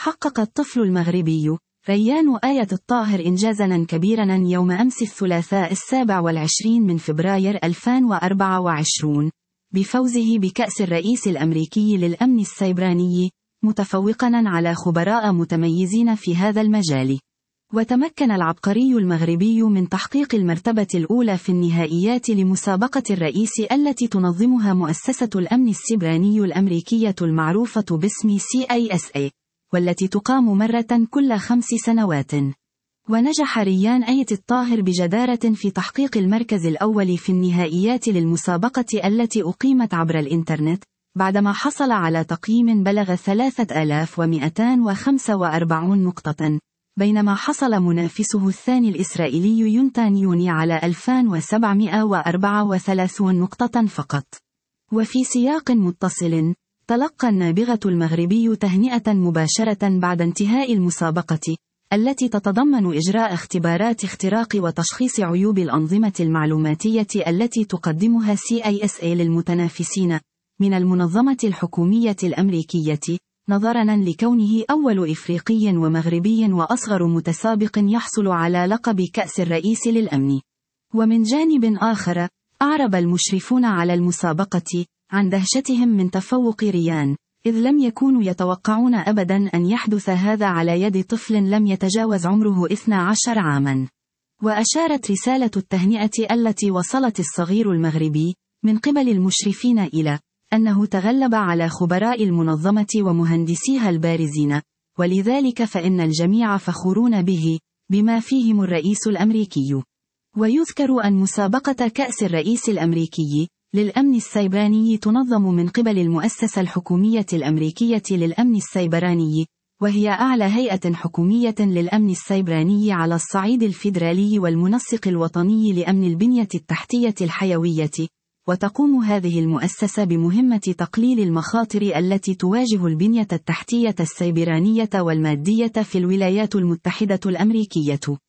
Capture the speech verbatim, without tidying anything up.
حقق الطفل المغربي ريان آية الطاهر إنجازاً كبيراً يوم أمس الثلاثاء السابع والعشرين من فبراير ألفين وأربعة وعشرين بفوزه بكأس الرئيس الأمريكي للأمن السيبراني، متفوقاً على خبراء متميزين في هذا المجال. وتمكن العبقري المغربي من تحقيق المرتبة الأولى في النهائيات لمسابقة الرئيس التي تنظمها مؤسسة الأمن السيبراني الأمريكية المعروفة باسم سي آي إس إيه، والتي تقام مرة كل خمس سنوات. ونجح ريان آية الطاهر بجدارة في تحقيق المركز الأول في النهائيات للمسابقة التي أقيمت عبر الإنترنت، بعدما حصل على تقييم بلغ ثلاثة آلاف ومئتين وخمسة وأربعين نقطة، بينما حصل منافسه الثاني الإسرائيلي يونتان يوني على ألفين وسبعمئة وأربعة وثلاثين نقطة فقط. وفي سياق متصل، تلقى النابغة المغربي تهنئة مباشرة بعد انتهاء المسابقة، التي تتضمن إجراء اختبارات اختراق وتشخيص عيوب الأنظمة المعلوماتية التي تقدمها سي آي إس إيه للمتنافسين من المنظمة الحكومية الأمريكية، نظراً لكونه أول إفريقي ومغربي وأصغر متسابق يحصل على لقب كأس الرئيس للأمن. ومن جانب آخر، أعرب المشرفون على المسابقة عن دهشتهم من تفوق ريان، إذ لم يكونوا يتوقعون أبداً أن يحدث هذا على يد طفل لم يتجاوز عمره اثني عشر عاماً. وأشارت رسالة التهنئة التي وصلت الصغير المغربي من قبل المشرفين إلى أنه تغلب على خبراء المنظمة ومهندسيها البارزين، ولذلك فإن الجميع فخورون به، بما فيهم الرئيس الأمريكي. ويذكر أن مسابقة كأس الرئيس الأمريكي للأمن السيبراني تنظم من قبل المؤسسة الحكومية الأمريكية للأمن السيبراني، وهي أعلى هيئة حكومية للأمن السيبراني على الصعيد الفيدرالي والمنسق الوطني لأمن البنية التحتية الحيوية. وتقوم هذه المؤسسة بمهمة تقليل المخاطر التي تواجه البنية التحتية السيبرانية والمادية في الولايات المتحدة الأمريكية.